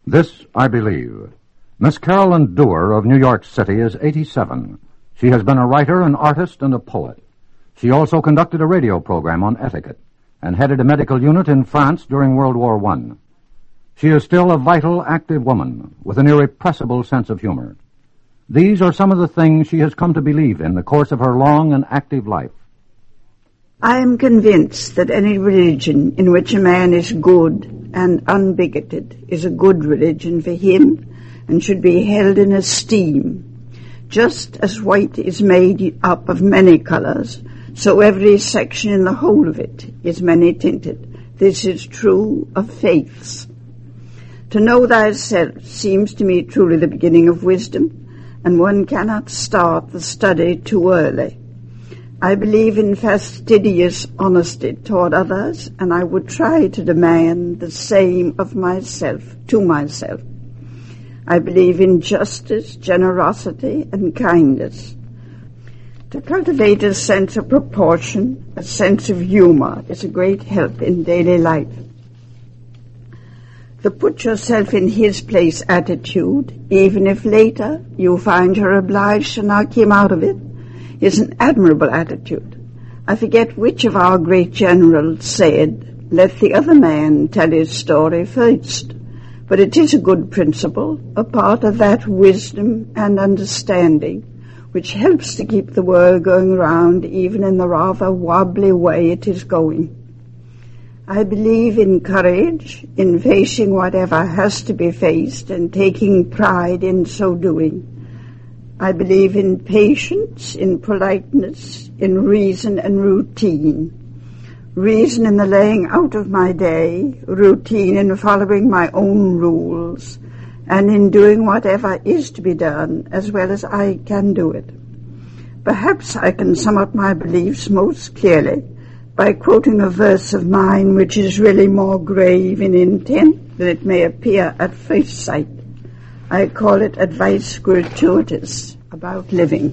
This I believe. Miss Carolyn Dewar of New York City is 87. She has been a writer, an artist, and a poet. She also conducted a radio program on etiquette and headed a medical unit in France during World War I. She is still a vital, active woman with an irrepressible sense of humor. These are some of the things she has come to believe in the course of her long and active life. I am convinced that any religion in which a man is good and unbigoted is a good religion for him and should be held in esteem. Just as white is made up of many colors, so every section in the whole of it is many-tinted. This is true of faiths. To know thyself seems to me truly the beginning of wisdom, and one cannot start the study too early. I believe in fastidious honesty toward others, and I would try to demand the same of myself to myself. I believe in justice, generosity, and kindness. To cultivate a sense of proportion, a sense of humor, is a great help in daily life. The put yourself in his place attitude, even if later you find you're obliged to knock him out of it, is an admirable attitude. I forget which of our great generals said, "Let the other man tell his story first." But it is a good principle, a part of that wisdom and understanding which helps to keep the world going round even in the rather wobbly way it is going. I believe in courage, in facing whatever has to be faced and taking pride in so doing. I believe in patience, in politeness, in reason and routine. Reason in the laying out of my day, routine in following my own rules, and in doing whatever is to be done as well as I can do it. Perhaps I can sum up my beliefs most clearly by quoting a verse of mine which is really more grave in intent than it may appear at first sight. I call it advice gratuitous about living.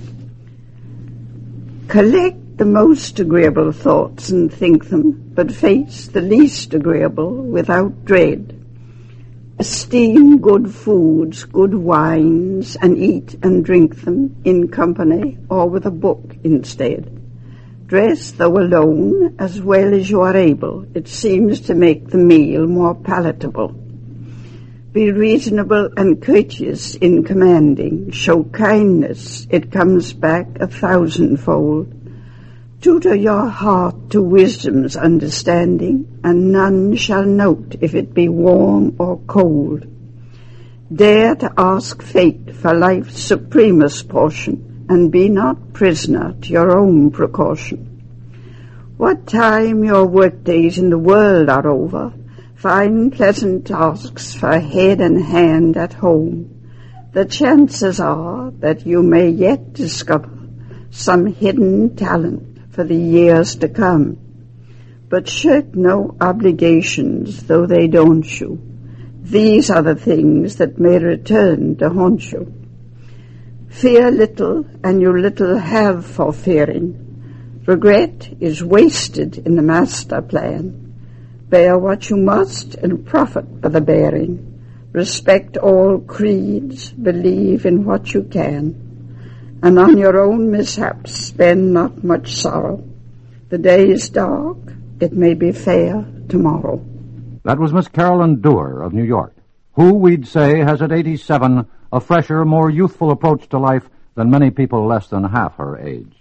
Collect the most agreeable thoughts and think them, but face the least agreeable without dread. Esteem good foods, good wines, and eat and drink them in company or with a book instead. Dress, though alone, as well as you are able. It seems to make the meal more palatable. Be reasonable and courteous in commanding. Show kindness. It comes back 1,000-fold. Tutor your heart to wisdom's understanding, and none shall note if it be warm or cold. Dare to ask fate for life's supremest portion, and be not prisoner to your own precaution. What time your work days in the world are over, find pleasant tasks for head and hand at home. The chances are that you may yet discover some hidden talent for the years to come. But shirk no obligations, though they daunt you. These are the things that may return to haunt you. Fear little, and you little have for fearing. Regret is wasted in the master plan. Bear what you must and profit by the bearing. Respect all creeds, believe in what you can. And on your own mishaps spend not much sorrow. The day is dark, it may be fair tomorrow. That was Miss Carolyn Dewar of New York, who, we'd say, has at 87 a fresher, more youthful approach to life than many people less than half her age.